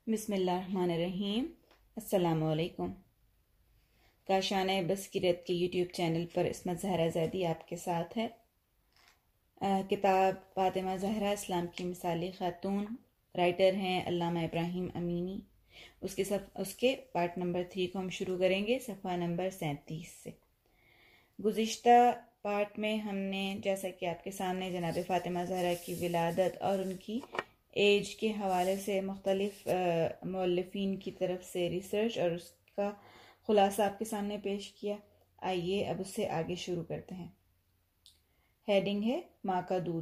بسم اللہ الرحمن الرحیم۔ السلام علیکم۔ کاشانہ بصیرت کے یوٹیوب چینل پر عصمت زہرا زیدی آپ کے ساتھ ہے۔ کتاب فاطمہ زہرا اسلام کی مثالی خاتون، رائٹر ہیں علامہ ابراہیم امینی۔ اس کے پارٹ نمبر 3 کو ہم شروع کریں گے صفحہ نمبر 37 سے۔ گزشتہ پارٹ میں ہم نے جیسا کہ آپ کے سامنے جناب فاطمہ زہرا کی ولادت اور ان کی ایج کے حوالے سے مختلف مؤلفین کی طرف سے ریسرچ اور اس کا خلاصہ آپ کے سامنے پیش کیا۔ آئیے اب اس سے آگے شروع کرتے ہیں۔ ہیڈنگ ہے ماں کا دودھ۔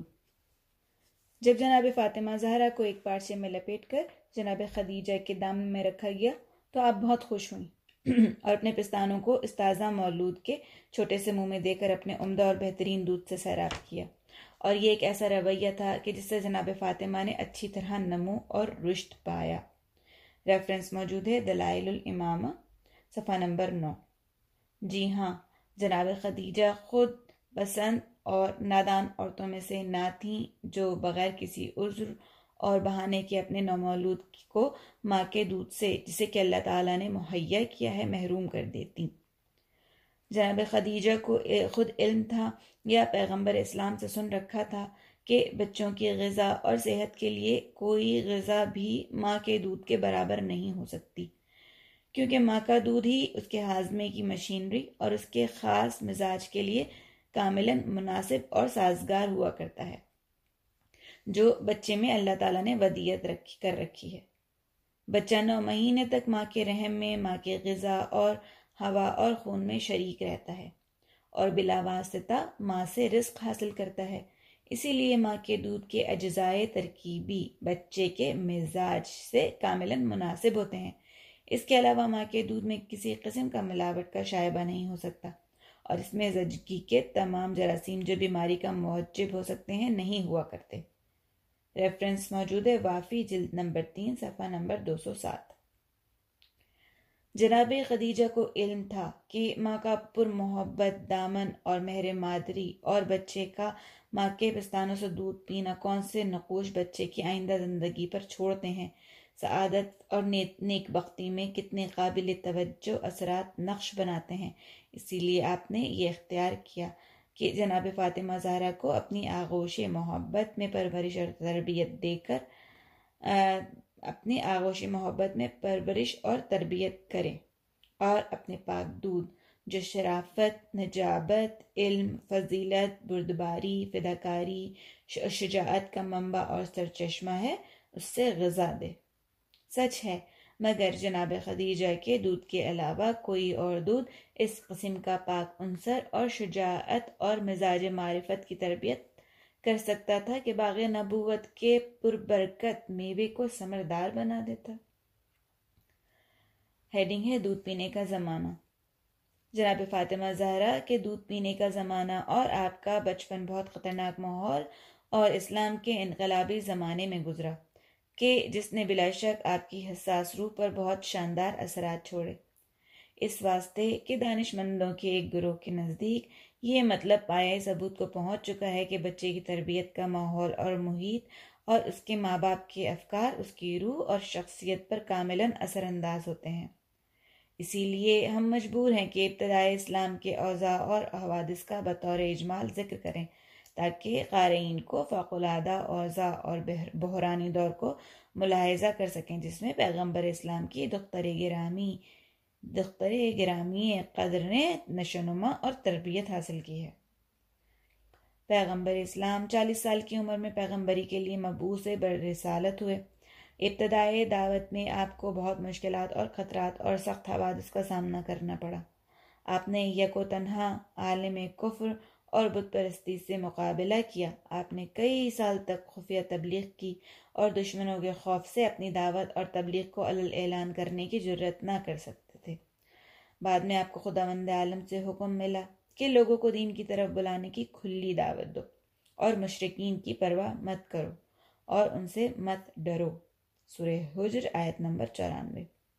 جب جناب فاطمہ زہرا کو ایک پارچے میں لپیٹ کر جناب خدیجہ کے دامن میں رکھا گیا تو آپ بہت خوش ہوئیں اور اپنے پستانوں کو اس تازہ مولود کے چھوٹے سے منہ میں دے کر اپنے عمدہ اور بہترین دودھ سے سیراب کیا۔ اور یہ ایک ایسا رویہ تھا کہ جس سے جناب فاطمہ نے اچھی طرح نمو اور رشد پایا۔ ریفرنس موجود ہے دلائل الامامہ صفحہ نمبر 9۔ جی ہاں، جناب خدیجہ خود پسند اور نادان عورتوں میں سے نہ تھیں جو بغیر کسی عذر اور بہانے کے اپنے نومولود کو ماں کے دودھ سے، جسے کہ اللہ تعالیٰ نے مہیا کیا ہے، محروم کر دیتی۔ جناب خدیجہ کو خود علم تھا یا پیغمبر اسلام سے سن رکھا تھا کہ بچوں کی غذا اور صحت کے لیے کوئی غذا بھی ماں کے دودھ کے برابر نہیں ہو سکتی، کیونکہ ماں کا دودھ ہی اس کے ہاضمے کی مشینری اور اس کے خاص مزاج کے لیے کاملاً مناسب اور سازگار ہوا کرتا ہے، جو بچے میں اللہ تعالیٰ نے ودیت کر رکھی ہے۔ بچہ 9 مہینے تک ماں کے رحم میں ماں کے غذا اور ہوا اور خون میں شریک رہتا ہے اور بلا واسطہ ماں سے رزق حاصل کرتا ہے۔ اسی لیے ماں کے دودھ کے اجزائے ترکیبی بچے کے مزاج سے کاملاً مناسب ہوتے ہیں۔ اس کے علاوہ ماں کے دودھ میں کسی قسم کا ملاوٹ کا شائبہ نہیں ہو سکتا، اور اس میں زچگی کے تمام جراثیم جو بیماری کا موجب ہو سکتے ہیں نہیں ہوا کرتے۔ ریفرنس موجود ہے وافی جلد نمبر 3 صفحہ نمبر 207۔ جناب خدیجہ کو علم تھا کہ ماں کا پر محبت دامن اور مہر مادری اور بچے کا ماں کے پستانوں سے دودھ پینا کون سے نقوش بچے کی آئندہ زندگی پر چھوڑتے ہیں، سعادت اور نیک بختی میں کتنے قابل توجہ اثرات نقش بناتے ہیں۔ اسی لیے آپ نے یہ اختیار کیا کہ جناب فاطمہ زہرا کو اپنی آغوش محبت میں پرورش اور تربیت دے کر کریں، اور اپنے پاک دودھ جو شرافت، نجابت، علم، فضیلت، بردباری، فداکاری، شجاعت کا منبع اور سرچشمہ ہے، اس سے غذا دے۔ سچ ہے، مگر جناب خدیجہ کے دودھ کے علاوہ کوئی اور دودھ اس قسم کا پاک عنصر اور شجاعت اور مزاج معرفت کی تربیت کر سکتا تھا کہ باغ نبوت کے پربرکت میوے کو ثمردار بنا دیتا۔ ہیڈنگ ہے دودھ پینے کا زمانہ۔ جناب فاطمہ زہرا کے دودھ پینے کا زمانہ اور آپ کا بچپن بہت خطرناک ماحول اور اسلام کے انقلابی زمانے میں گزرا، کہ جس نے بلا شک آپ کی حساس روح پر بہت شاندار اثرات چھوڑے، اس واسطے کہ دانش مندوں کے ایک گروہ کے نزدیک یہ مطلب پایہ ثبوت کو پہنچ چکا ہے کہ بچے کی تربیت کا ماحول اور محیط اور اس کے ماں باپ کے افکار اس کی روح اور شخصیت پر کاملاً اثر انداز ہوتے ہیں۔ اسی لیے ہم مجبور ہیں کہ ابتدائے اسلام کے اوضاع اور حوادث کا بطور اجمال ذکر کریں، تاکہ قارئین کو فوق العادہ اوضاع اور بحرانی دور کو ملاحظہ کر سکیں، جس میں پیغمبر اسلام کی دختر گرامی قدر نے نشوونما اور تربیت حاصل کی ہے۔ پیغمبر اسلام 40 سال کی عمر میں پیغمبری کے لیے مبعوث برسالت ہوئے۔ ابتدائی دعوت میں آپ کو بہت مشکلات اور خطرات اور سخت حوادث کا سامنا کرنا پڑا۔ آپ نے یک و تنہا عالم کفر اور بت پرستی سے مقابلہ کیا۔ آپ نے کئی سال تک خفیہ تبلیغ کی اور دشمنوں کے خوف سے اپنی دعوت اور تبلیغ کو علل اعلان کرنے کی جرأت نہ کر سکتے تھے۔ بعد میں آپ کو خداوند عالم سے حکم ملا کہ لوگوں کو دین کی طرف بلانے کی کھلی دعوت دو اور مشرکین کی پرواہ مت کرو اور ان سے مت ڈرو۔ سورہ حجر آیت نمبر 94۔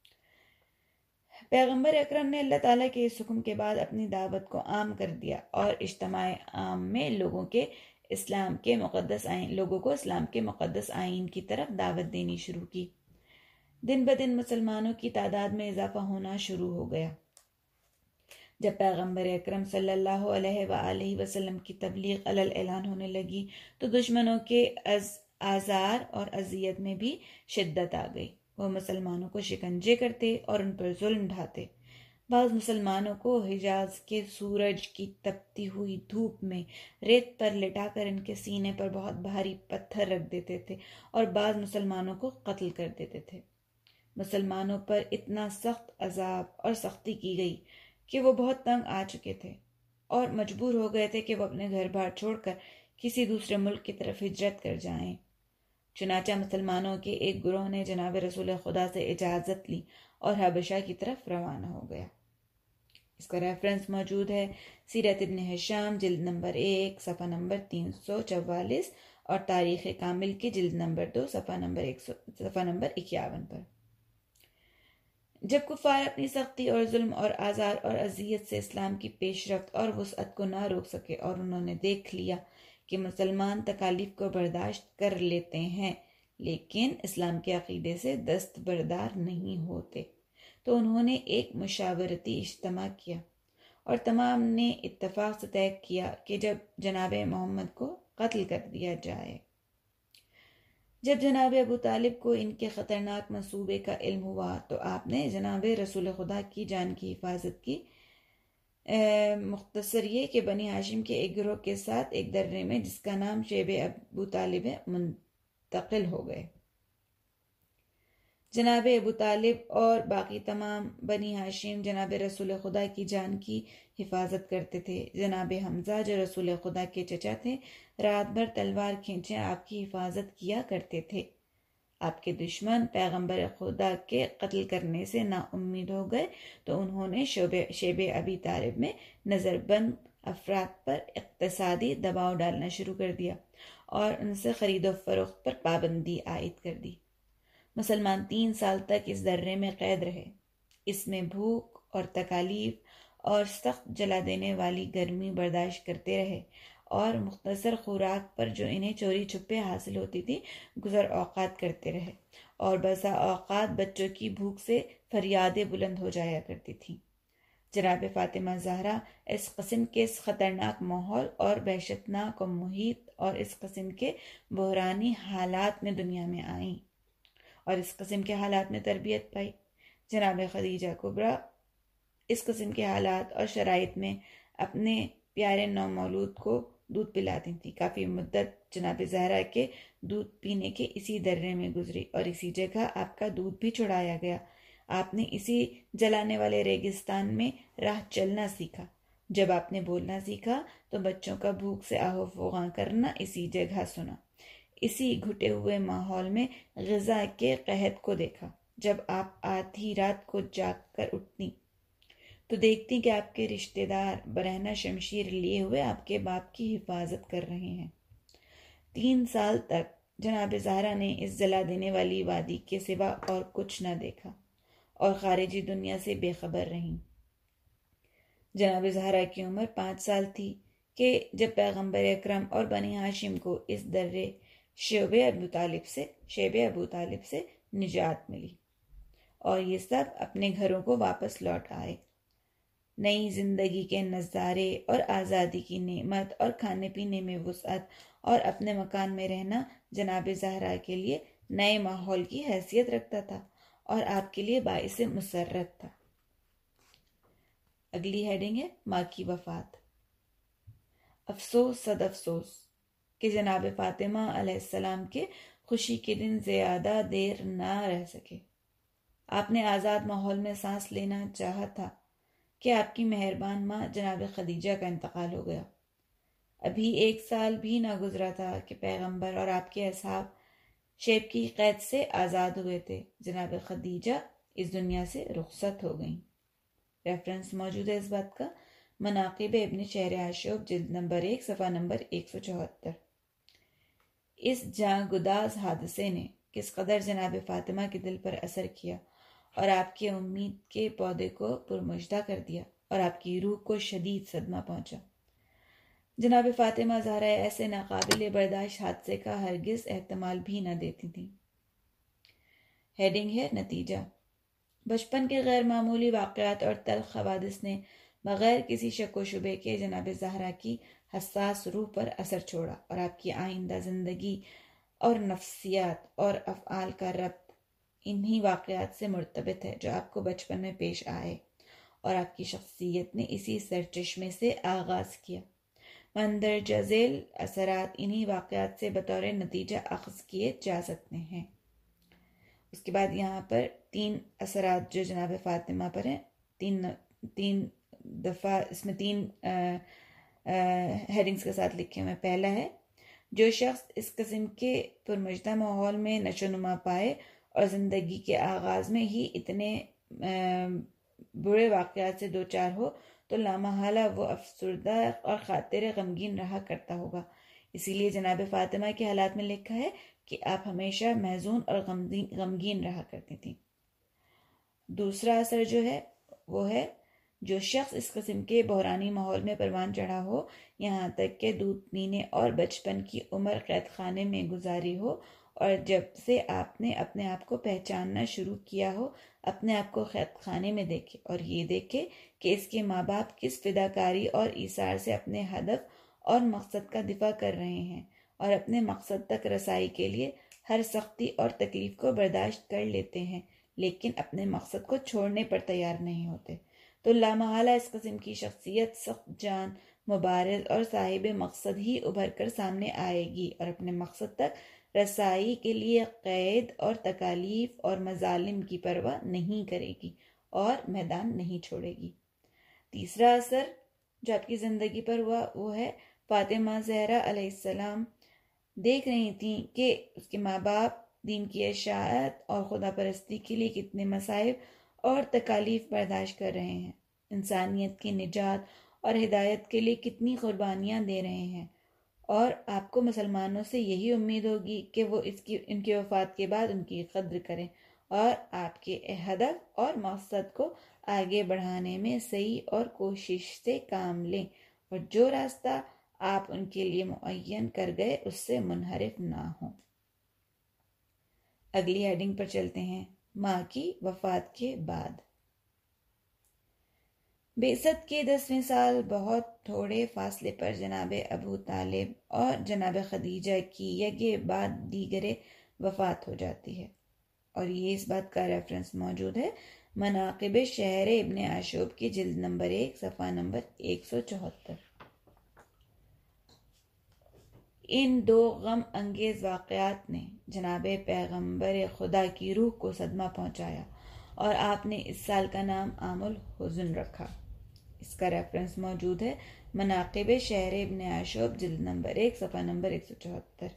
پیغمبر اکرم نے اللہ تعالیٰ کے اس حکم کے بعد اپنی دعوت کو عام کر دیا اور اجتماع عام میں لوگوں کو اسلام کے مقدس آئین کی طرف دعوت دینی شروع کی۔ دن بدن مسلمانوں کی تعداد میں اضافہ ہونا شروع ہو گیا۔ جب پیغمبر اکرم صلی اللہ علیہ وآلہ وسلم کی تبلیغ علی الاعلان ہونے لگی تو دشمنوں کے آزار اور اذیت میں بھی شدت آ گئی۔ وہ مسلمانوں کو شکنجے کرتے اور ان پر ظلم ڈھاتے۔ بعض مسلمانوں کو حجاز کے سورج کی تپتی ہوئی دھوپ میں ریت پر لٹا کر ان کے سینے پر بہت بھاری پتھر رکھ دیتے تھے اور بعض مسلمانوں کو قتل کر دیتے تھے۔ مسلمانوں پر اتنا سخت عذاب اور سختی کی گئی کہ وہ بہت تنگ آ چکے تھے اور مجبور ہو گئے تھے کہ وہ اپنے گھر بار چھوڑ کر کسی دوسرے ملک کی طرف ہجرت کر جائیں۔ چنانچہ مسلمانوں کے ایک گروہ نے جناب رسول خدا سے اجازت لی اور حبشہ کی طرف روانہ ہو گیا۔ اس کا ریفرنس موجود ہے سیرت ابن ہشام جلد نمبر 1 صفحہ نمبر 344 اور تاریخ کامل کی جلد نمبر 2 صفحہ نمبر 51 پر۔ جب کفار اپنی سختی اور ظلم اور آزار اور اذیت سے اسلام کی پیش رفت اور وسعت کو نہ روک سکے اور انہوں نے دیکھ لیا کہ مسلمان تکالیف کو برداشت کر لیتے ہیں لیکن اسلام کے عقیدے سے دستبردار نہیں ہوتے، تو انہوں نے ایک مشاورتی اجتماع کیا اور تمام نے اتفاق سے طے کیا کہ جب جناب محمد کو قتل کر دیا جائے۔ جب جناب ابو طالب کو ان کے خطرناک منصوبے کا علم ہوا تو آپ نے جناب رسول خدا کی جان کی حفاظت کی، مختصر یہ کہ بنی ہاشم کے ایک گروہ کے ساتھ ایک درے میں جس کا نام شیب ابو طالب منتقل ہو گئے۔ جناب ابو طالب اور باقی تمام بنی ہاشم جناب رسول خدا کی جان کی حفاظت کرتے تھے۔ جناب حمزہ جو رسول خدا کے چچا تھے رات بھر تلوار کھینچے آپ کی حفاظت کیا کرتے تھے۔ آپ کے دشمن پیغمبر خدا کے قتل کرنے سے نا امید ہو گئے تو انہوں نے شیب ابی طالب میں نظر بند افراد پر اقتصادی دباؤ ڈالنا شروع کر دیا اور ان سے خرید و فروخت پر پابندی عائد کر دی۔ مسلمان 3 سال تک اس درے میں قید رہے۔ اس میں بھوک اور تکالیف اور سخت جلا دینے والی گرمی برداشت کرتے رہے اور مختصر خوراک پر جو انہیں چوری چھپے حاصل ہوتی تھی گزر اوقات کرتے رہے، اور بسا اوقات بچوں کی بھوک سے فریادیں بلند ہو جایا کرتی تھیں۔ جناب فاطمہ زہرا اس قسم کے اس خطرناک ماحول اور وحشتناک محیط اور اس قسم کے بحرانی حالات میں دنیا میں آئیں اور اس قسم کے حالات میں تربیت پائی۔ جناب خدیجہ کبریٰ اس قسم کے حالات اور شرائط میں اپنے پیارے نومولود کو دودھ پلاتی تھی۔ کافی مدت جناب زہرا کے دودھ پینے کے اسی درے میں گزری اور اسی جگہ آپ کا دودھ بھی چھڑایا گیا۔ آپ نے اسی جلانے والے ریگستان میں راہ چلنا سیکھا۔ جب آپ نے بولنا سیکھا تو بچوں کا بھوک سے آہو فغاں کرنا اسی جگہ سنا۔ اسی گھٹے ہوئے ماحول میں غذا کے قحط کو دیکھا۔ جب آپ آدھی رات کو جاگ کر اٹھتی تو دیکھتی کہ آپ کے رشتہ دار برہنہ شمشیر لیے ہوئے آپ کے باپ کی حفاظت کر رہے ہیں۔ 3 سال تک جناب زہرا نے اس جلا دینے والی وادی کے سوا اور کچھ نہ دیکھا اور خارجی دنیا سے بے خبر رہیں۔ جناب زہرا کی عمر 5 سال تھی کہ جب پیغمبر اکرم اور بنی ہاشم کو اس درے شیب ابو طالب سے نجات ملی اور یہ سب اپنے گھروں کو واپس لوٹ آئے۔ نئی زندگی کے نظارے اور آزادی کی نعمت اور کھانے پینے میں وسعت اور اپنے مکان میں رہنا جناب زہرا کے لیے نئے ماحول کی حیثیت رکھتا تھا اور آپ کے لیے باعث مسرت تھا۔ اگلی ہیڈنگ ہے ماں کی وفات۔ افسوس صد افسوس کہ جناب فاطمہ علیہ السلام کے خوشی کے دن زیادہ دیر نہ رہ سکے۔ آپ نے آزاد ماحول میں سانس لینا چاہا تھا کہ آپ کی مہربان ماں جناب خدیجہ کا انتقال ہو گیا۔ ابھی 1 سال بھی نہ گزرا تھا کہ پیغمبر اور آپ کے اصحاب شیب کی قید سے آزاد ہوئے تھے۔ جناب خدیجہ اس دنیا سے رخصت ہو گئیں۔ ریفرنس موجود ہے اس بات کا مناقب ابن شہر عاشوب جلد نمبر 1 صفحہ نمبر 174۔ اس جاں گداز حادثے نے کس قدر جناب فاطمہ کے دل پر اثر کیا اور آپ کے امید کے پودے کو پرمجدہ کر دیا اور آپ کی روح کو شدید صدمہ پہنچا۔ جناب فاطمہ زہرا ایسے ناقابل برداشت حادثے کا ہرگز احتمال بھی نہ دیتی تھیں۔ ہیڈنگ ہے نتیجہ۔ بچپن کے غیر معمولی واقعات اور تلخ حوادث نے بغیر کسی شک و شبے کے جناب زہرا کی حساس روح پر اثر چھوڑا، اور آپ کی آئندہ زندگی اور نفسیات اور افعال کا ربط انہی واقعات سے مرتبط ہے جو آپ کو بچپن میں پیش آئے، اور آپ کی شخصیت نے اسی سرچشمے سے آغاز کیا۔ مندرجہ ذیل اثرات انہی واقعات سے بطور نتیجہ اخذ کیے جا سکتے ہیں۔ اس کے بعد یہاں پر 3 اثرات جو جناب فاطمہ پر ہیں، تین دفعہ اس میں 3 ہیڈنگز کے ساتھ لکھے ہوئے ہیں۔ پہلا ہے، جو شخص اس قسم کے پرمجدہ ماحول میں نشو نما پائے اور زندگی کے آغاز میں ہی اتنے برے واقعات سے دوچار ہو تو لامحالہ وہ افسردہ اور خاطر غمگین رہا کرتا ہوگا۔ اسی لیے جناب فاطمہ کے حالات میں لکھا ہے کہ آپ ہمیشہ محزون اور غمگین رہا کرتی تھیں۔ دوسرا اثر جو ہے وہ ہے، جو شخص اس قسم کے بحرانی ماحول میں پروان چڑھا ہو، یہاں تک کہ دودھ پینے اور بچپن کی عمر قید خانے میں گزاری ہو، اور جب سے آپ نے اپنے آپ کو پہچاننا شروع کیا ہو، اپنے آپ کو قید خانے میں دیکھے اور یہ دیکھے کہ اس کے ماں باپ کس فداکاری اور ایثار سے اپنے ہدف اور مقصد کا دفاع کر رہے ہیں، اور اپنے مقصد تک رسائی کے لیے ہر سختی اور تکلیف کو برداشت کر لیتے ہیں، لیکن اپنے مقصد کو چھوڑنے پر تیار نہیں ہوتے، تو لامحالہ اس قسم کی شخصیت سخت جان، مبارز اور صاحب مقصد ہی ابھر کر سامنے آئے گی، اور اپنے مقصد تک رسائی کے لیے قید اور تکالیف اور مظالم کی پرواہ نہیں کرے گی اور میدان نہیں چھوڑے گی۔ تیسرا اثر جو آپ کی زندگی پر ہوا وہ ہے، فاطمہ زہرا علیہ السلام دیکھ رہی تھیں کہ اس کے ماں باپ دین کی اشاعت اور خدا پرستی کے لیے کتنے مصائب اور تکالیف برداشت کر رہے ہیں، انسانیت کی نجات اور ہدایت کے لیے کتنی قربانیاں دے رہے ہیں، اور آپ کو مسلمانوں سے یہی امید ہوگی کہ وہ ان کی وفات کے بعد ان کی قدر کریں اور آپ کے ہدف اور مقصد کو آگے بڑھانے میں صحیح اور کوشش سے کام لیں، اور جو راستہ آپ ان کے لیے معین کر گئے اس سے منحرف نہ ہوں۔ اگلی ہیڈنگ پر چلتے ہیں، ماں کی وفات کے بعد۔ بعثت کے 10ویں سال بہت تھوڑے فاصلے پر جناب ابو طالب اور جناب خدیجہ کی یکے بعد دیگرے وفات ہو جاتی ہے، اور یہ اس بات کا ریفرنس موجود ہے مناقب شہر ابن عاشوب کی جلد نمبر 1 صفحہ نمبر 174۔ ان 2 غم انگیز واقعات نے جناب پیغمبر خدا کی روح کو صدمہ پہنچایا، اور آپ نے اس سال کا نام عام الحزن رکھا۔ اس کا ریفرنس موجود ہے مناقب شہر ابن عاشوب جلد نمبر 1 صفحہ نمبر 174۔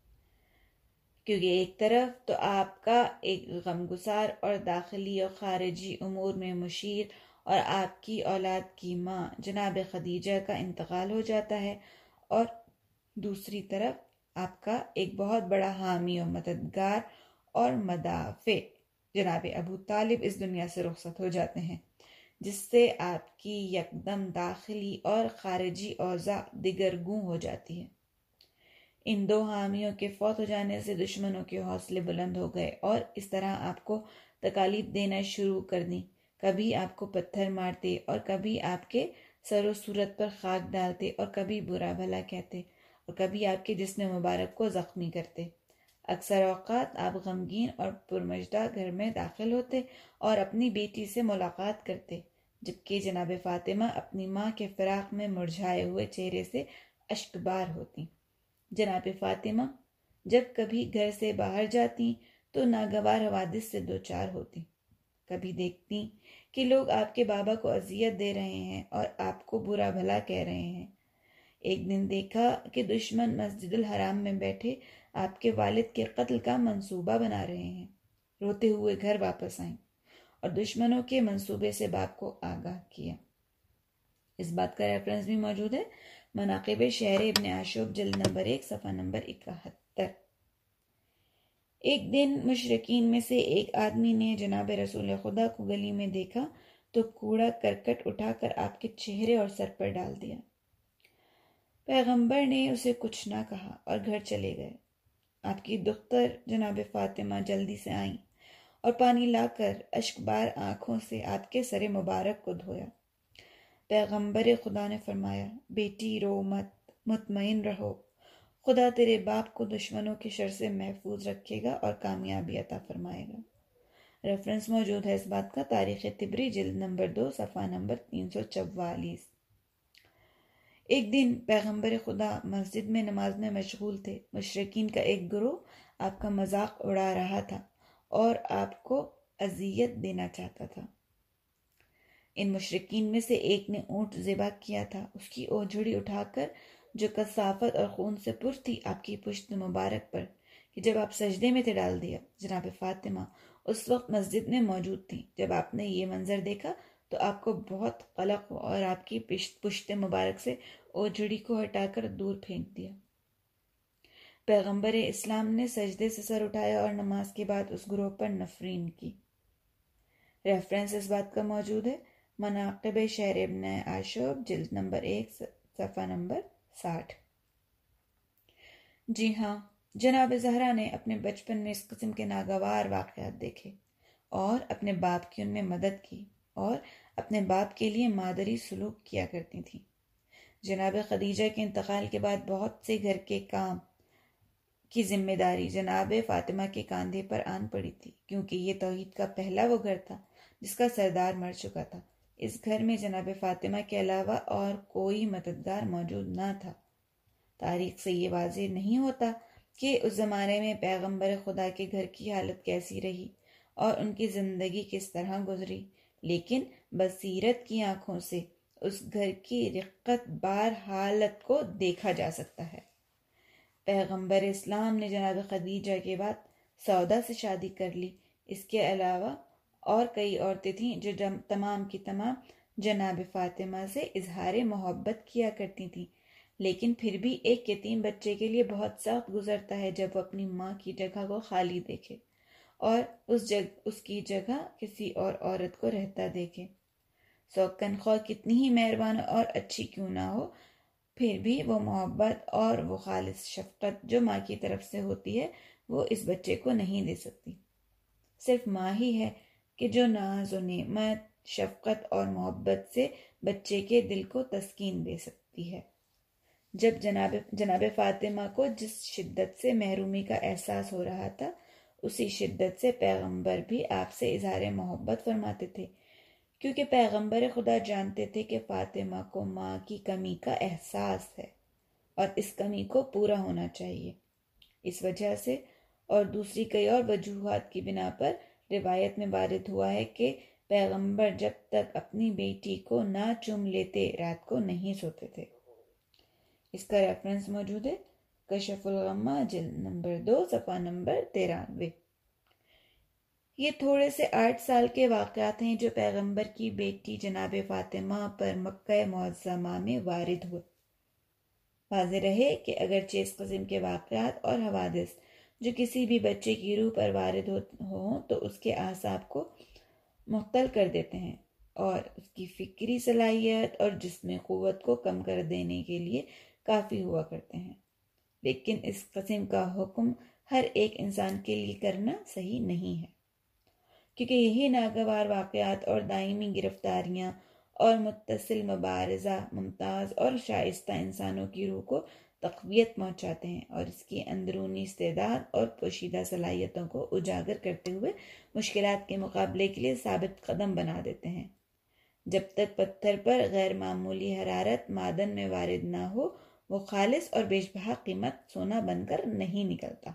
کیونکہ ایک طرف تو آپ کا ایک غمگسار اور داخلی اور خارجی امور میں مشیر اور آپ کی اولاد کی ماں جناب خدیجہ کا انتقال ہو جاتا ہے، اور دوسری طرف آپ کا ایک بہت بڑا حامی و مددگار اور مدافع جناب ابو طالب اس دنیا سے رخصت ہو جاتے ہیں، جس سے آپ کی یکدم داخلی اور خارجی اوضاع دگرگوں ہو جاتی ہے۔ ان 2 حامیوں کے فوت ہو جانے سے دشمنوں کے حوصلے بلند ہو گئے، اور اس طرح آپ کو تکالیف دینا شروع کر دیں، کبھی آپ کو پتھر مارتے اور کبھی آپ کے سر و صورت پر خاک ڈالتے اور کبھی برا بھلا کہتے اور کبھی آپ کے جسم مبارک کو زخمی کرتے۔ اکثر اوقات آپ غمگین اور پرمجدہ گھر میں داخل ہوتے اور اپنی بیٹی سے ملاقات کرتے، جبکہ جناب فاطمہ اپنی ماں کے فراق میں مرجھائے ہوئے چہرے سے اشک بار ہوتی۔ جناب فاطمہ جب کبھی گھر سے باہر جاتی تو ناگوار حوادث سے دوچار ہوتی، کبھی دیکھتی کہ لوگ آپ کے بابا کو اذیت دے رہے ہیں اور آپ کو برا بھلا کہہ رہے ہیں۔ ایک دن دیکھا کہ دشمن مسجد الحرام میں بیٹھے آپ کے والد کے قتل کا منصوبہ بنا رہے ہیں۔ روتے ہوئے گھر واپس آئیں اور دشمنوں کے منصوبے سے باپ کو آگاہ کیا۔ اس بات کا ریفرنس بھی موجود ہے مناقب شہر ابن عاشوب جلد نمبر 1 صفحہ نمبر 71۔ ایک دن مشرکین میں سے ایک آدمی نے جناب رسول خدا کو گلی میں دیکھا تو کوڑا کرکٹ اٹھا کر آپ کے چہرے اور سر پر ڈال دیا۔ پیغمبر نے اسے کچھ نہ کہا اور گھر چلے گئے۔ آپ کی دختر جناب فاطمہ جلدی سے آئیں اور پانی لا کر اشک بار آنکھوں سے آپ کے سر مبارک کو دھویا۔ پیغمبر خدا نے فرمایا، بیٹی رو مت، مطمئن رہو، خدا تیرے باپ کو دشمنوں کے شر سے محفوظ رکھے گا اور کامیابی عطا فرمائے گا۔ ریفرنس موجود ہے اس بات کا تاریخ طبری جلد نمبر 2 صفحہ نمبر 344۔ ایک دن پیغمبر خدا مسجد میں نماز میں مشغول تھے۔ مشرکین کا ایک گروہ آپ کا مذاق اڑا رہا تھا اور آپ کو اذیت دینا چاہتا تھا۔ ان مشرکین میں سے ایک نے اونٹ ذبح کیا تھا۔ اس کی اوجھڑی اٹھا کر جو کثافت اور خون سے پر تھی آپ کی پشت مبارک پر کہ جب آپ سجدے میں تھے ڈال دیا۔ جناب فاطمہ اس وقت مسجد میں موجود تھیں۔ جب آپ نے یہ منظر دیکھا تو آپ کو بہت قلق ہوا اور آپ کی پشت مبارک سے اوجھڑی کو ہٹا کر دور پھینک دیا۔ پیغمبر اسلام نے سجدے سے سر اٹھایا اور نماز کے بعد اس گروہ پر نفرین کی۔ ریفرنس اس بات کا موجود ہے مناقب شہر ابن عاشوب جلد نمبر 1 صفحہ نمبر 60۔ جی ہاں، جناب زہرا نے اپنے بچپن میں اس قسم کے ناگوار واقعات دیکھے اور اپنے باپ کی ان میں مدد کی اور اپنے باپ کے لیے مادری سلوک کیا کرتی تھیں۔ جناب خدیجہ کے انتقال کے بعد بہت سے گھر کے کام کی ذمہ داری جناب فاطمہ کے کاندھے پر آن پڑی تھی، کیونکہ یہ توحید کا پہلا وہ گھر تھا جس کا سردار مر چکا تھا۔ اس گھر میں جناب فاطمہ کے علاوہ اور کوئی مددگار موجود نہ تھا۔ تاریخ سے یہ واضح نہیں ہوتا کہ اس زمانے میں پیغمبر خدا کے گھر کی حالت کیسی رہی اور ان کی زندگی کس طرح گزری، لیکن بصیرت کی آنکھوں سے اس گھر کی رقت بار حالت کو دیکھا جا سکتا ہے۔ پیغمبر اسلام نے جناب خدیجہ کے بعد سودا سے شادی کر لی۔ اس کے علاوہ اور کئی عورتیں تھیں جو تمام کی تمام جناب فاطمہ سے اظہار محبت کیا کرتی تھیں، لیکن پھر بھی ایک یتیم بچے کے لیے بہت سخت گزرتا ہے جب وہ اپنی ماں کی جگہ کو خالی دیکھے اور اس کی جگہ کسی اور عورت کو رہتا دیکھے۔ سوکن خواہ کتنی ہی مہربان اور اچھی کیوں نہ ہو، پھر بھی وہ محبت اور وہ خالص شفقت جو ماں کی طرف سے ہوتی ہے وہ اس بچے کو نہیں دے سکتی۔ صرف ماں ہی ہے کہ جو ناز و نعمت، شفقت اور محبت سے بچے کے دل کو تسکین دے سکتی ہے۔ جب جناب فاطمہ کو جس شدت سے محرومی کا احساس ہو رہا تھا، اسی شدت سے پیغمبر بھی آپ سے اظہار محبت فرماتے تھے، کیونکہ پیغمبر خدا جانتے تھے کہ فاطمہ کو ماں کی کمی کا احساس ہے اور اس کمی کو پورا ہونا چاہیے۔ اس وجہ سے اور دوسری کئی اور وجوہات کی بنا پر روایت میں وارد ہوا ہے کہ پیغمبر جب تک اپنی بیٹی کو نہ چوم لیتے رات کو نہیں سوتے تھے۔ اس کا ریفرنس موجود ہے کشف الغمہ جلد نمبر 2 صفحہ نمبر 93۔ یہ تھوڑے سے 8 سال کے واقعات ہیں جو پیغمبر کی بیٹی جناب فاطمہ پر مکہ معظمہ میں وارد ہوئے۔ واضح رہے کہ اگرچہ اس قسم کے واقعات اور حوادث جو کسی بھی بچے کی روح پر وارد ہوں تو اس کے اعصاب کو مختل کر دیتے ہیں اور اس کی فکری صلاحیت اور جسمی قوت کو کم کر دینے کے لیے کافی ہوا کرتے ہیں، لیکن اس قسم کا حکم ہر ایک انسان کے لیے کرنا صحیح نہیں ہے، کیونکہ یہی ناگوار واقعات اور دائمی گرفتاریاں اور متصل مبارزہ ممتاز اور شائستہ انسانوں کی روح کو تقویت پہنچاتے ہیں اور اس کی اندرونی استعداد اور پوشیدہ صلاحیتوں کو اجاگر کرتے ہوئے مشکلات کے مقابلے کے لیے ثابت قدم بنا دیتے ہیں۔ جب تک پتھر پر غیر معمولی حرارت معدن میں وارد نہ ہو، وہ خالص اور بیش بہا قیمت سونا بن کر نہیں نکلتا۔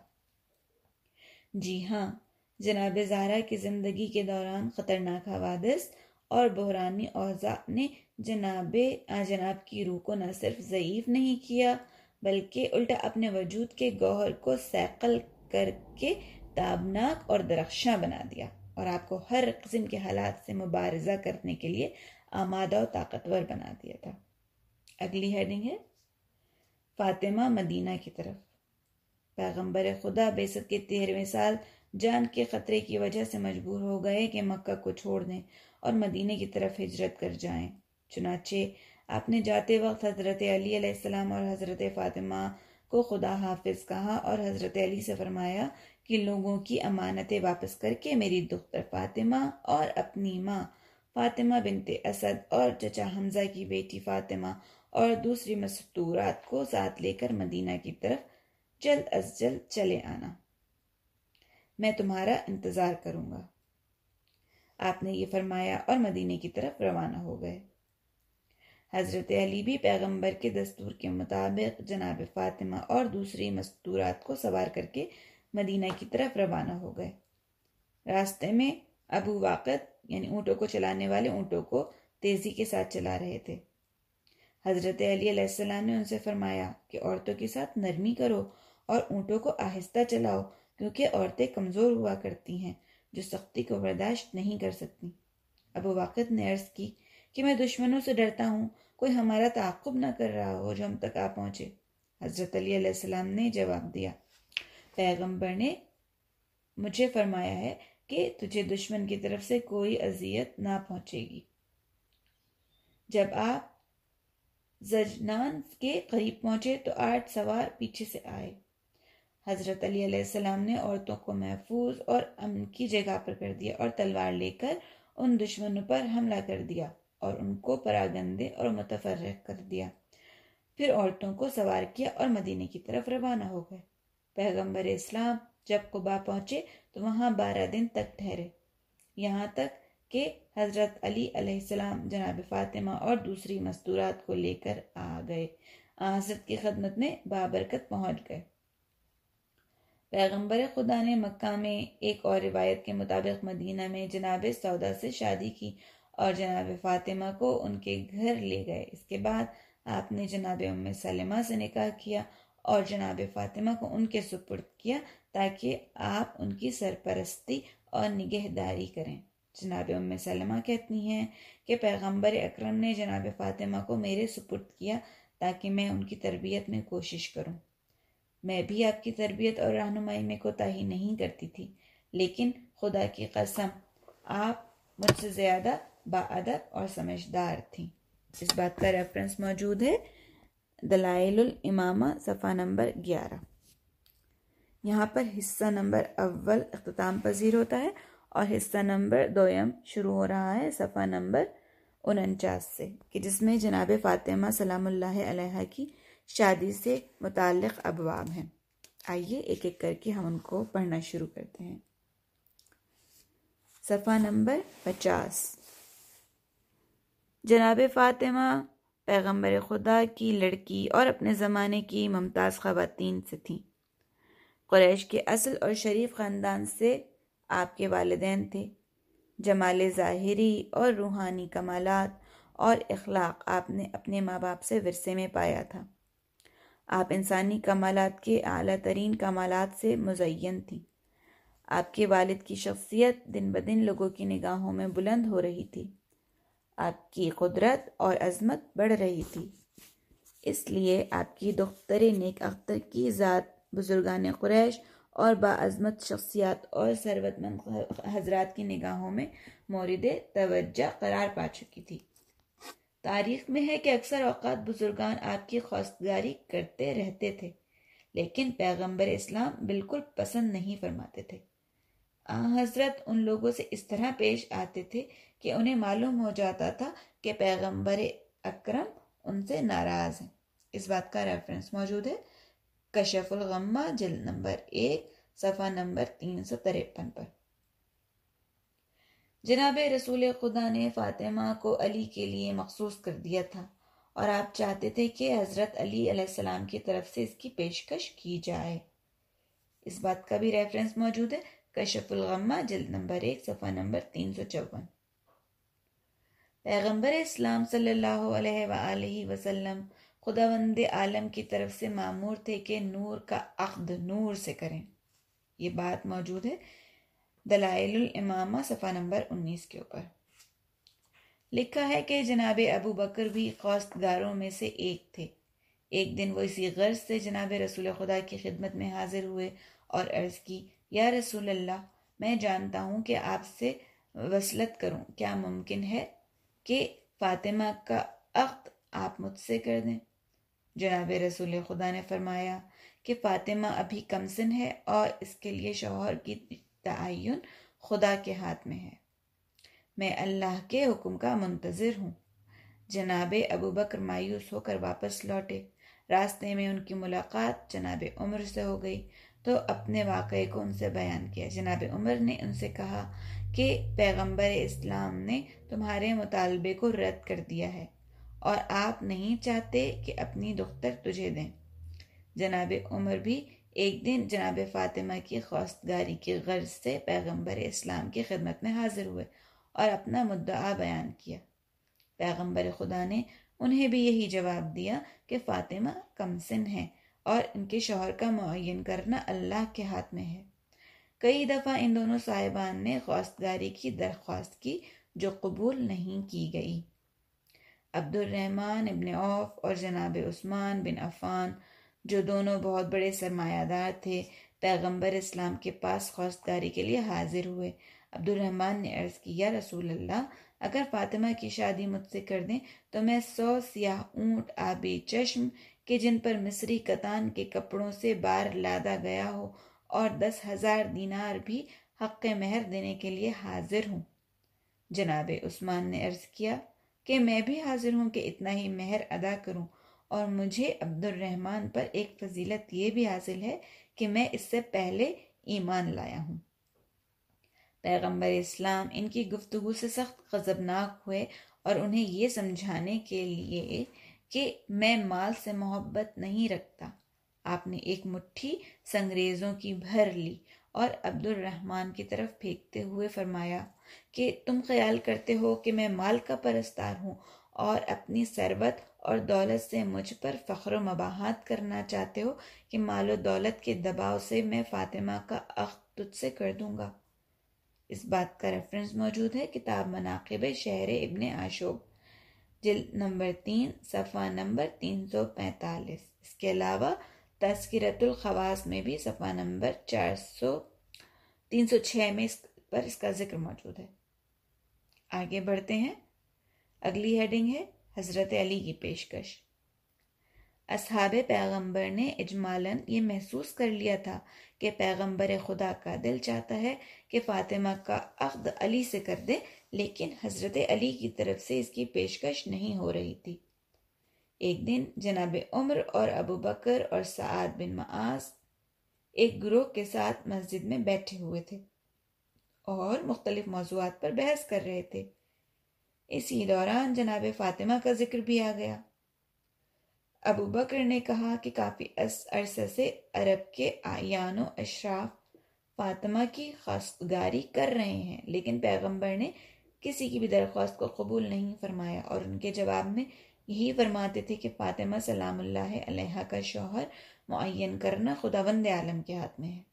جی ہاں، جناب زہرا کی زندگی کے دوران خطرناک حوادث اور بحرانی اوضاع نے جناب کی روح کو نہ صرف ضعیف نہیں کیا بلکہ الٹا اپنے وجود کے گوہر کو صیقل کر کے تابناک اور درخشاں بنا دیا اور آپ کو ہر قسم کے حالات سے مبارزہ کرنے کے لیے آمادہ و طاقتور بنا دیا تھا۔ اگلی ہیڈنگ ہے فاطمہ مدینہ کی طرف۔ پیغمبر خدا بعثت کے 13ویں سال جان کے خطرے کی وجہ سے مجبور ہو گئے کہ مکہ کو چھوڑ دیں اور مدینہ کی طرف ہجرت کر جائیں۔ چنانچہ آپ نے جاتے وقت حضرت علی علیہ السلام اور حضرت فاطمہ کو خدا حافظ کہا اور حضرت علی سے فرمایا کہ کہ لوگوں کی امانتیں واپس کر کے میری دختر فاطمہ اور اپنی ماں فاطمہ بنت اسد اور چچا حمزہ کی بیٹی فاطمہ اور دوسری مستورات کو ساتھ لے کر مدینہ کی طرف جلد از جلد چلے آنا، میں تمہارا انتظار کروں گا۔ آپ نے یہ فرمایا اور مدینے کی طرف روانہ ہو گئے۔ حضرت علی بھی پیغمبر کے دستور کے مطابق جناب فاطمہ اور دوسری مستورات کو سوار کر کے مدینہ کی طرف روانہ ہو گئے۔ راستے میں ابو واقد یعنی اونٹوں کو چلانے والے اونٹوں کو تیزی کے ساتھ چلا رہے تھے۔ حضرت علی علیہ السلام نے ان سے فرمایا کہ عورتوں کے ساتھ نرمی کرو اور اونٹوں کو آہستہ چلاؤ، کیونکہ عورتیں کمزور ہوا کرتی ہیں جو سختی کو برداشت نہیں کر سکتی۔ ابو واقد نے عرض کی کہ میں دشمنوں سے ڈرتا ہوں، کوئی ہمارا تعاقب نہ کر رہا ہو جو ہم تک آ پہنچے۔ حضرت علی علیہ السلام نے جواب دیا، پیغمبر نے مجھے فرمایا ہے کہ تجھے دشمن کی طرف سے کوئی اذیت نہ پہنچے گی۔ جب آپ زجنان کے قریب پہنچے تو 8 سوار پیچھے سے آئے۔ حضرت علی علیہ السلام نے عورتوں کو محفوظ اور امن کی جگہ پر کر دیا اور تلوار لے کر ان دشمنوں پر حملہ کر دیا اور ان کو پراگندے اور متفرق کر دیا۔ پھر عورتوں کو سوار کیا اور مدینے کی طرف روانہ ہو گئے۔ پیغمبر اسلام جب قباء پہنچے تو وہاں 12 دن تک ٹھہرے، یہاں تک کہ حضرت علی علیہ السلام جناب فاطمہ اور دوسری مستورات کو لے کر آ گئے، حضرت کی خدمت میں بابرکت پہنچ گئے۔ پیغمبر خدا نے مکہ میں ایک اور روایت کے مطابق مدینہ میں جناب سودا سے شادی کی اور جناب فاطمہ کو ان کے گھر لے گئے۔ اس کے بعد آپ نے جناب ام سلمہ سے نکاح کیا اور جناب فاطمہ کو ان کے سپرد کیا تاکہ آپ ان کی سرپرستی اور نگہداری کریں۔ جناب ام سلمہ کہتی ہیں کہ پیغمبر اکرم نے جناب فاطمہ کو میرے سپرد کیا تاکہ میں ان کی تربیت میں کوشش کروں۔ میں بھی آپ کی تربیت اور رہنمائی میں کوتاہی نہیں کرتی تھی، لیکن خدا کی قسم آپ مجھ سے زیادہ باادب اور سمجھدار تھیں۔ اس بات کا ریفرنس موجود ہے دلائل الامامہ صفحہ نمبر 11۔ یہاں پر حصہ نمبر اول اختتام پذیر ہوتا ہے اور حصہ نمبر دوم شروع ہو رہا ہے صفحہ نمبر 49 سے، کہ جس میں جناب فاطمہ سلام اللہ علیہا کی شادی سے متعلق ابواب ہیں۔ آئیے ایک ایک کر کے ہم ان کو پڑھنا شروع کرتے ہیں۔ صفحہ نمبر 50۔ جناب فاطمہ پیغمبر خدا کی لڑکی اور اپنے زمانے کی ممتاز خواتین سے تھیں۔ قریش کے اصل اور شریف خاندان سے آپ کے والدین تھے۔ جمال ظاہری اور روحانی کمالات اور اخلاق آپ نے اپنے ماں باپ سے ورثے میں پایا تھا۔ آپ انسانی کمالات کے اعلیٰ ترین کمالات سے مزین تھیں۔ آپ کے والد کی شخصیت دن بدن لوگوں کی نگاہوں میں بلند ہو رہی تھی۔ آپ کی قدرت اور عظمت بڑھ رہی تھی، اس لیے آپ کی دختر نیک اختر کی ذات بزرگان قریش اور باعظمت شخصیات اور ثروت مند حضرات کی نگاہوں میں مورد توجہ قرار پا چکی تھی۔ تاریخ میں ہے کہ اکثر اوقات بزرگان آپ کی خواستگاری کرتے رہتے تھے، لیکن پیغمبر اسلام بالکل پسند نہیں فرماتے تھے۔ حضرت ان لوگوں سے اس طرح پیش آتے تھے کہ انہیں معلوم ہو جاتا تھا کہ پیغمبر اکرم ان سے ناراض ہیں۔ اس بات کا ریفرنس موجود ہے کشف الغمہ جلد نمبر 1 صفحہ نمبر 353 پر۔ جناب رسول خدا نے فاطمہ کو علی کے لیے مخصوص کر دیا تھا اور آپ چاہتے تھے کہ حضرت علی علیہ السلام کی طرف سے اس کی پیشکش کی جائے۔ اس بات کا بھی ریفرنس موجود ہے کشف الغمہ جلد نمبر 1 صفحہ نمبر 354۔ پیغمبر اسلام صلی اللہ علیہ وآلہ وسلم خداوند عالم کی طرف سے مامور تھے کہ نور کا عقد نور سے کریں۔ یہ بات موجود ہے دلائل الامامہ صفحہ نمبر 19 کے اوپر۔ لکھا ہے کہ جناب ابو بکر بھی خواستگاروں میں سے ایک تھے۔ ایک دن وہ اسی غرض سے جناب رسول خدا کی خدمت میں حاضر ہوئے اور عرض کی، یا رسول اللہ، میں جانتا ہوں کہ آپ سے وصلت کروں، کیا ممکن ہے کہ فاطمہ کا عقد آپ مجھ سے کر دیں؟ جناب رسول خدا نے فرمایا کہ فاطمہ ابھی کم سن ہے اور اس کے لیے شوہر کی تعین خدا کے ہاتھ میں ہے۔ میں اللہ کے حکم کا منتظر ہوں۔ جناب ابو بکر مایوس ہو کر واپس لوٹے۔ راستے میں ان کی ملاقات جناب عمر سے ہو گئی تو اپنے واقعے کو ان سے بیان کیا۔ جناب عمر نے ان سے کہا کہ پیغمبر اسلام نے تمہارے مطالبے کو رد کر دیا ہے اور آپ نہیں چاہتے کہ اپنی دختر تجھے دیں۔ جناب عمر بھی ایک دن جناب فاطمہ کی خواستگاری کی غرض سے پیغمبر اسلام کی خدمت میں حاضر ہوئے اور اپنا مدعا بیان کیا۔ پیغمبر خدا نے انہیں بھی یہی جواب دیا کہ فاطمہ کم سن ہیں اور ان کے شوہر کا معین کرنا اللہ کے ہاتھ میں ہے۔ کئی دفعہ ان دونوں صاحبان نے خواستگاری کی درخواست کی جو قبول نہیں کی گئی۔ عبد الرحمن ابن عوف اور جناب عثمان بن عفان جو دونوں بہت بڑے سرمایہ دار تھے، پیغمبر اسلام کے پاس خواستگاری کے لیے حاضر ہوئے۔ عبد الرحمن نے عرض کی، یا رسول اللہ، اگر فاطمہ کی شادی مجھ سے کر دیں تو میں 100 سیاہ اونٹ آبی چشم کہ جن پر مصری کتان کے کپڑوں سے بار لادا گیا ہو اور 10,000 دینار بھی حق مہر دینے کے لیے حاضر ہوں۔ جناب عثمان نے عرض کیا کہ میں بھی حاضر ہوں کہ اتنا ہی مہر ادا کروں، اور مجھے عبد الرحمن پر ایک فضیلت یہ بھی حاصل ہے کہ میں اس سے پہلے ایمان لایا ہوں۔ پیغمبر اسلام ان کی گفتگو سے سخت غضبناک ہوئے اور انہیں یہ سمجھانے کے لیے کہ میں مال سے محبت نہیں رکھتا، آپ نے ایک مٹھی سنگریزوں کی بھر لی اور عبد الرحمن کی طرف پھینکتے ہوئے فرمایا کہ تم خیال کرتے ہو کہ میں مال کا پرستار ہوں اور اپنی ثروت اور دولت سے مجھ پر فخر و مباحات کرنا چاہتے ہو کہ مال و دولت کے دباؤ سے میں فاطمہ کا عقد تجھ سے کر دوں گا۔ اس بات کا ریفرنس موجود ہے کتاب مناقب شہر ابن عاشوب، جلد نمبر 3 صفحہ نمبر 345۔ اس کے علاوہ تذکرۃ الخواص میں بھی صفحہ نمبر 306 میں اس کا ذکر موجود ہے۔ آگے بڑھتے ہیں۔ اگلی ہیڈنگ ہے حضرت علی کی پیشکش۔ اصحاب پیغمبر نے اجمالاً یہ محسوس کر لیا تھا کہ پیغمبر خدا کا دل چاہتا ہے کہ فاطمہ کا عقد علی سے کر دے، لیکن حضرت علی کی طرف سے اس کی پیشکش نہیں ہو رہی تھی۔ ایک دن جناب عمر اور ابو بکر اور سعد بن معاذ ایک گروہ کے ساتھ مسجد میں بیٹھے ہوئے تھے اور مختلف موضوعات پر بحث کر رہے تھے۔ اسی دوران جناب فاطمہ کا ذکر بھی آ گیا۔ ابو بکر نے کہا کہ کافی عرصے سے عرب کے اعیان و اشراف فاطمہ کی خواستگاری کر رہے ہیں، لیکن پیغمبر نے کسی کی بھی درخواست کو قبول نہیں فرمایا، اور ان کے جواب میں یہی فرماتے تھے کہ فاطمہ سلام اللہ علیہا کا شوہر معین کرنا خداوند عالم کے ہاتھ میں ہے۔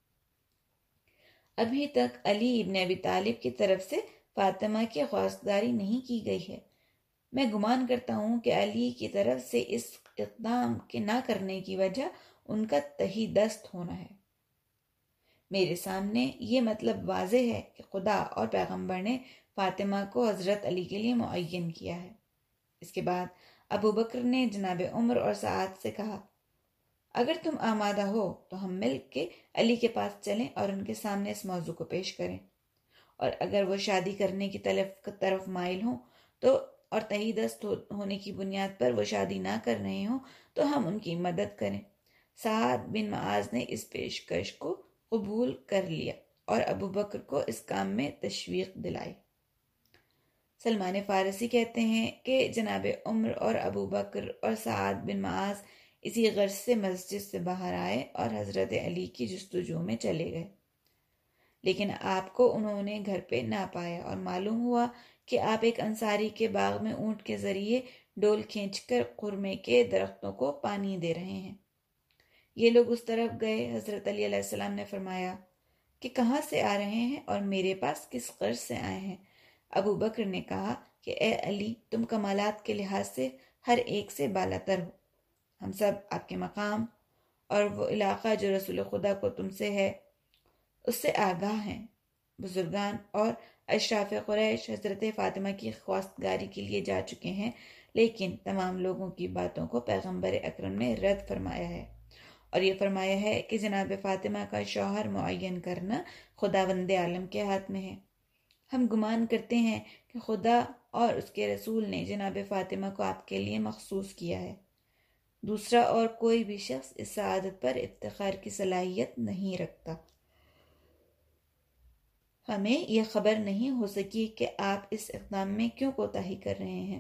ابھی تک علی ابن ابی طالب کی طرف سے فاطمہ کی خواستگاری نہیں کی گئی ہے۔ میں گمان کرتا ہوں کہ علی کی طرف سے اس اقدام کے نہ کرنے کی وجہ ان کا تہی دست ہونا ہے۔ میرے سامنے یہ مطلب واضح ہے کہ خدا اور پیغمبر نے فاطمہ کو حضرت علی کے لیے معین کیا ہے۔ اس کے بعد ابو بکر نے جناب عمر اور سعد سے کہا، اگر تم آمادہ ہو تو ہم مل کے علی کے پاس چلیں اور ان کے سامنے اس موضوع کو پیش کریں، اور اگر وہ شادی کرنے کی طرف مائل ہوں تو اور تہی دست ہونے کی بنیاد پر وہ شادی نہ کر رہے ہوں تو ہم ان کی مدد کریں۔ سعد بن معاذ نے اس پیشکش کو قبول کر لیا اور ابو بکر کو اس کام میں تشویق دلائی۔ سلمان فارسی کہتے ہیں کہ جناب عمر اور ابو بکر اور سعد بن معاذ اسی غرض سے مسجد سے باہر آئے اور حضرت علی کی جستجو میں چلے گئے، لیکن آپ کو انہوں نے گھر پہ نہ پایا، اور معلوم ہوا کہ آپ ایک انصاری کے باغ میں اونٹ کے ذریعے ڈول کھینچ کر خرمے کے درختوں کو پانی دے رہے ہیں۔ یہ لوگ اس طرف گئے۔ حضرت علی علیہ السلام نے فرمایا کہ کہاں سے آ رہے ہیں اور میرے پاس کس غرض سے آئے ہیں؟ ابو بکر نے کہا کہ اے علی، تم کمالات کے لحاظ سے ہر ایک سے بالاتر ہو، ہم سب آپ کے مقام اور وہ علاقہ جو رسول خدا کو تم سے ہے اس سے آگاہ ہیں۔ بزرگان اور اشراف قریش حضرت فاطمہ کی خواستگاری کے لیے جا چکے ہیں، لیکن تمام لوگوں کی باتوں کو پیغمبر اکرم نے رد فرمایا ہے، اور یہ فرمایا ہے کہ جناب فاطمہ کا شوہر معین کرنا خداوند عالم کے ہاتھ میں ہے۔ ہم گمان کرتے ہیں کہ خدا اور اس کے رسول نے جناب فاطمہ کو آپ کے لیے مخصوص کیا ہے۔ دوسرا اور کوئی بھی شخص اس سعادت پر افتخار کی صلاحیت نہیں رکھتا۔ ہمیں یہ خبر نہیں ہو سکی کہ آپ اس اقدام میں کیوں کوتاہی کر رہے ہیں۔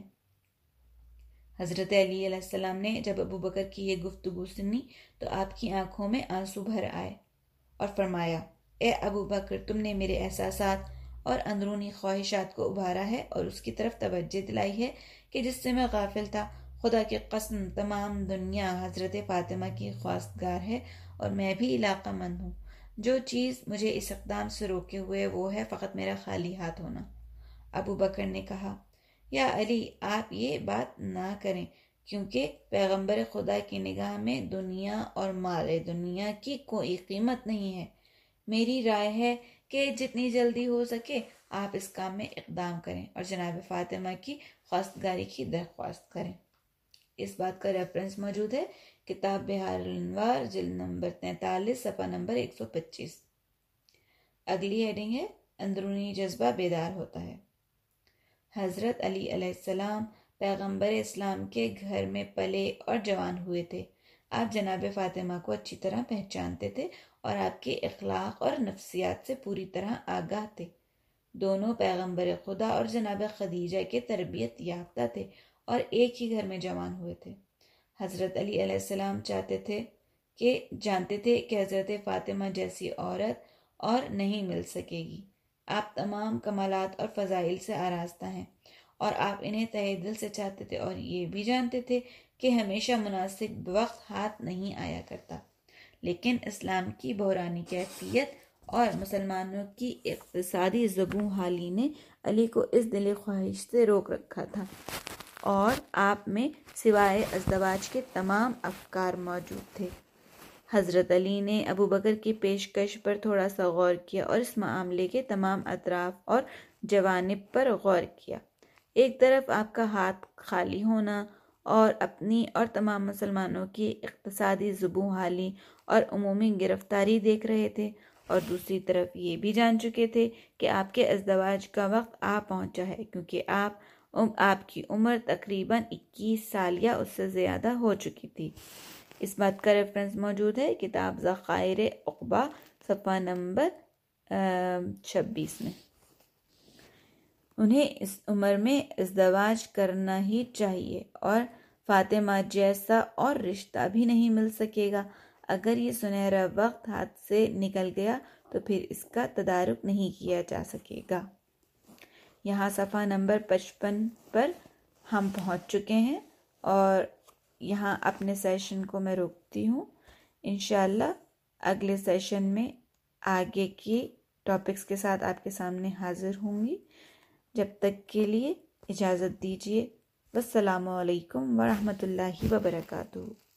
حضرت علی علیہ السلام نے جب ابو بکر کی یہ گفتگو سنی تو آپ کی آنکھوں میں آنسو بھر آئے اور فرمایا، اے ابو بکر، تم نے میرے احساسات اور اندرونی خواہشات کو ابھارا ہے اور اس کی طرف توجہ دلائی ہے کہ جس سے میں غافل تھا۔ خدا کی قسم، تمام دنیا حضرت فاطمہ کی خواستگار ہے اور میں بھی علاقہ مند ہوں۔ جو چیز مجھے اس اقدام سے روکے ہوئے وہ ہے فقط میرا خالی ہاتھ ہونا۔ ابو بکر نے کہا، یا علی، آپ یہ بات نہ کریں، کیونکہ پیغمبر خدا کی نگاہ میں دنیا اور مال دنیا کی کوئی قیمت نہیں ہے۔ میری رائے ہے کہ جتنی جلدی ہو سکے آپ اس کام میں اقدام کریں اور جناب فاطمہ کی خواستگاری کی درخواست کریں۔ اس بات کا ریفرنس موجود ہے کتاب بہار الانوار، جلد نمبر 43، صفحہ نمبر 125۔ اگلی ہیڈنگ ہے اندرونی جذبہ بیدار ہوتا ہے۔ حضرت علی علیہ السلام پیغمبر اسلام کے گھر میں پلے اور جوان ہوئے تھے۔ آپ جناب فاطمہ کو اچھی طرح پہچانتے تھے اور آپ کے اخلاق اور نفسیات سے پوری طرح آگاہ تھے۔ دونوں پیغمبر خدا اور جناب خدیجہ کے تربیت یافتہ تھے اور ایک ہی گھر میں جوان ہوئے تھے۔ حضرت علی علیہ السلام جانتے تھے کہ حضرت فاطمہ جیسی عورت اور نہیں مل سکے گی۔ آپ تمام کمالات اور فضائل سے آراستہ ہیں اور آپ انہیں تہہ دل سے چاہتے تھے، اور یہ بھی جانتے تھے کہ ہمیشہ مناسب وقت ہاتھ نہیں آیا کرتا۔ لیکن اسلام کی بحرانی کیفیت اور مسلمانوں کی اقتصادی زبوں حالی نے علی کو اس دلی خواہش سے روک رکھا تھا، اور آپ میں سوائے ازدواج کے تمام افکار موجود تھے۔ حضرت علی نے ابو بکر کی پیشکش پر تھوڑا سا غور کیا اور اس معاملے کے تمام اطراف اور جوانب پر غور کیا۔ ایک طرف آپ کا ہاتھ خالی ہونا اور اپنی اور تمام مسلمانوں کی اقتصادی زبوں حالی اور عمومی گرفتاری دیکھ رہے تھے، اور دوسری طرف یہ بھی جان چکے تھے کہ آپ کے ازدواج کا وقت آ پہنچا ہے، کیونکہ آپ کی عمر تقریباً 21 سال یا اس سے زیادہ ہو چکی تھی۔ اس بات کا ریفرنس موجود ہے کتاب ذخائر عقبہ، صفحہ نمبر 26 میں۔ انہیں اس عمر میں ازدواج کرنا ہی چاہیے، اور فاطمہ جیسا اور رشتہ بھی نہیں مل سکے گا۔ اگر یہ سنہرا وقت ہاتھ سے نکل گیا تو پھر اس کا تدارک نہیں کیا جا سکے گا۔ یہاں صفحہ نمبر 55 پر ہم پہنچ چکے ہیں، اور یہاں اپنے سیشن کو میں روکتی ہوں۔ انشاءاللہ اگلے سیشن میں آگے کی ٹاپکس کے ساتھ آپ کے سامنے حاضر ہوں گی۔ جب تک کے لیے اجازت دیجیے۔ والسلام علیکم ورحمۃ اللہ وبرکاتہ۔